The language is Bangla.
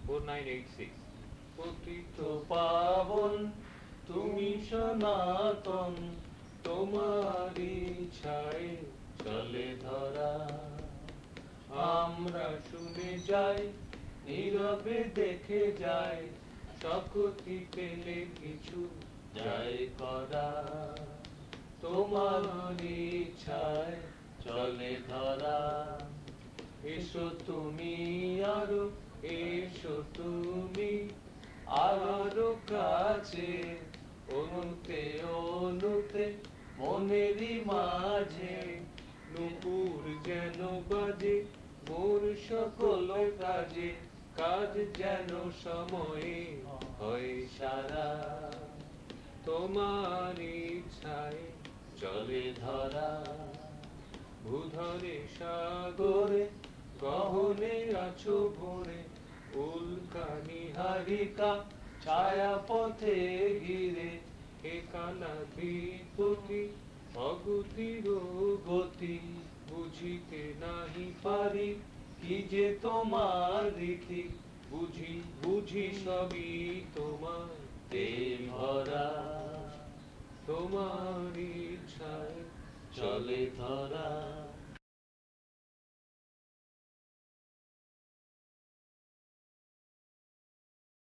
4986। পতিত পাবন তুমি সনাতন, তোমারি ছায় চলে ধরা। আমরা শুনে যাই, নীরবে দেখে যাই, শক্তি পেলে কিছু যায় করা। তোমারি ছায় চলে ধরা। এসো তুমি আরো, এসো তুমি আরো কাছে, অনুতে অনুতে মনেরই মাঝে নূপুর যেন বাজে মোর সকল কাজে, কাজ যেন সময়ে হয় সারা। তোমার ইচ্ছায় চলে ধরা। ভূধরে সাগরে গহনে আছো ভরে, উল্কা নিহারিকা ছায়া পথে ঘিরে, হে কানা বিপতি অগতির গতি, বুঝিতে নাহি পারি কি যে তোমার রীতি, বুঝি বুঝি সবই তোমার তে ভরা। তোমার ইচ্ছায় চলে ধরা।